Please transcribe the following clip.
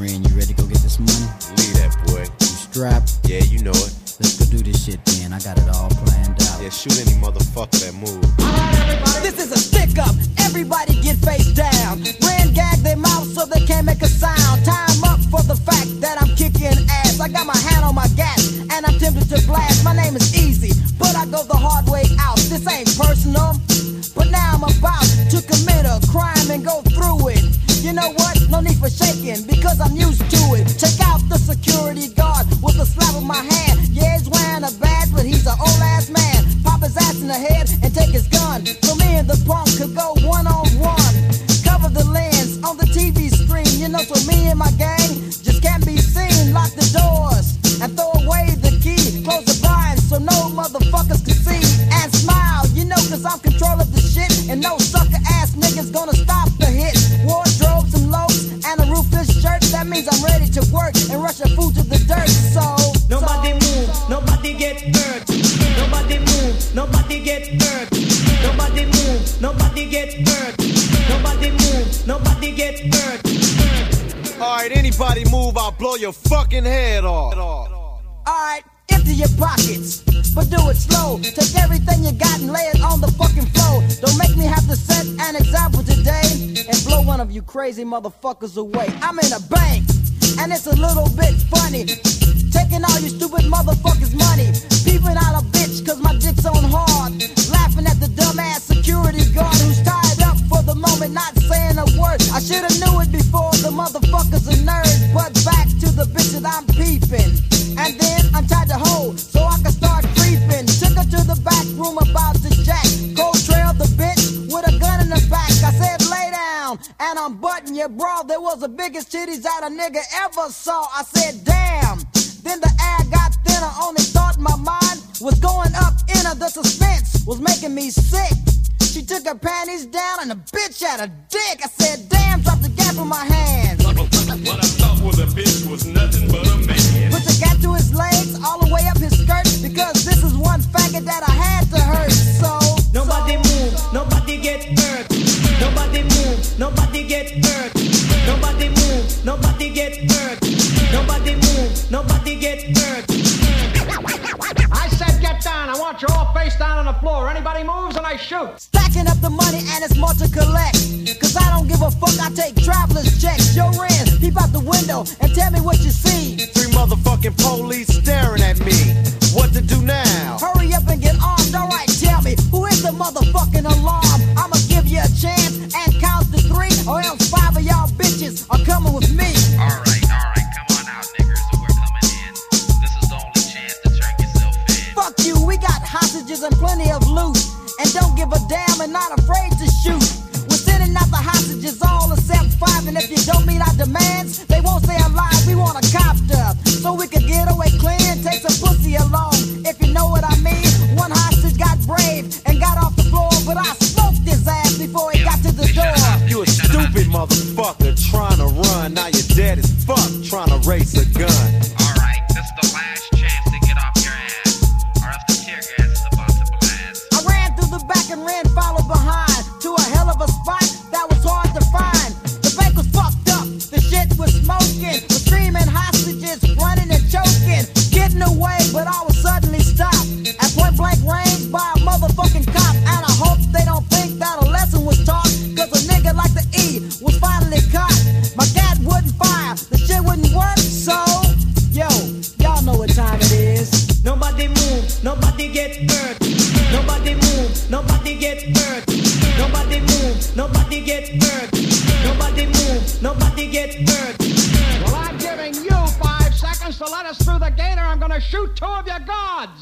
Ren, you ready to go get this money? Leave that, boy. You strapped? Yeah, you know it. Let's go do this shit then. I got it all planned out. Yeah, shoot any motherfucker that move. Alright, everybody. This is a stick up. Everybody get face down. Ren gag their mouth so they can't make a sound. Time up for the fact that I'm kicking ass. I got my hand on my gas and I'm tempted to blast. My name is Easy, but I go the hard way out. This ain't personal, but now I'm about to commit a crime and go through it. You know what? No need for shaking because I'm used to it. Check out the security guard with a slap of my hand. Yeah, he's wearing a badge, but he's an old ass man. Pop his ass in the head and take his gun. So me and the punk could go one-on-one. Cover the lens on the TV screen. You know, so me and my gang just can't be seen. Lock the doors and throw away the key. Close the blinds so no motherfuckers can see. And smile, you know, cause I'm control of the shit. And no sucker ass niggas gonna stop the hit. Wardrobe, some loafs, and a roofless shirt. That means I'm ready to work and rush a food to the dirt. So nobody move, nobody get hurt. Nobody move, nobody get hurt. Nobody move, nobody get hurt. Nobody move, nobody get hurt. Alright, anybody move, I'll blow your fucking head off. alright, empty your pockets, but do it slow. Take everything you got and lay it on the fucking floor. Don't make me have to set an example today and blow one of you crazy motherfuckers away. I'm in a bank, and it's a little bit funny, taking all you stupid motherfuckers' money. Peeping out a bitch cause my dick's on hard. Laughing at the dumbass security guard who's tied up for the moment, not saying a word. I should've knew it before, the motherfucker's a nerd. But back to the bitch that I'm peeping. And then I'm tied to hold so I can start creeping. Took her to the back room about to jack. Cold trail the bitch with a gun in the back. I said lay down and I'm butting your bra. There was the biggest titties that a nigga ever saw. I said damn. Then the air got thinner. Only thought in my mind was going up in her. The suspense was making me sick. She took her panties down and the bitch had a dick. I said damn, dropped the gap in my hand. What I thought was a bitch was nothing but a man. Put the gap to his legs, all the way up his skirt. Because this is one faggot that I had to hurt. So nobody move, nobody get hurt. Nobody move, nobody get hurt. Nobody move, nobody get hurt. Nobody move, nobody get hurt. I said get down. I want you all face down on the floor. Anybody moves and I shoot. stacking up the money and it's more to collect. Cause I don't give a fuck, I take traveler's checks. Yo, Ren, peep out the window and tell me what you see. 3 motherfucking police staring at me. What to do now? Hurry up and get armed, alright, tell me, who is the motherfucking alarm? I'ma give you a chance and count to 3, or else 5 of y'all bitches are coming with me. Alright, come on out, niggers, we're coming in. This is the only chance to turn yourself in. Fuck you, we got hostages and plenty of loot, and don't give a damn and not afraid to shoot. We're sending out the hostages all except 5, and if you don't meet our demands, they won't stay alive. We want a copter, so we can get away clean and take some pussy along. If you know what I mean, one hostage got brave and got off the floor, but I smoked his ass before he got to the door. You a stupid motherfucker trying to run. Now you're dead as fuck trying to race a gun. Alright, this is the last chance to get off your ass, or else the tear gas is about to blast. I ran through the back and Ren followed behind to a hell of a spot that was hard to find. The bank was fucked up, the shit was smoking, the screaming hostages running and choking, getting away, but all was suddenly stopped at point blank range by a motherfucking cop. And I hope they don't think that a lesson was taught, cause a nigga like the E was finally caught. My gat wouldn't fire, the shit wouldn't work, so yo, y'all know what time it is. Nobody move, nobody get hurt. Nobody move, nobody get hurt. Nobody move, nobody get hurt. Nobody move, nobody get hurt. Well, I'm giving you 5 seconds to let us through the gate or I'm gonna shoot 2 of your guards.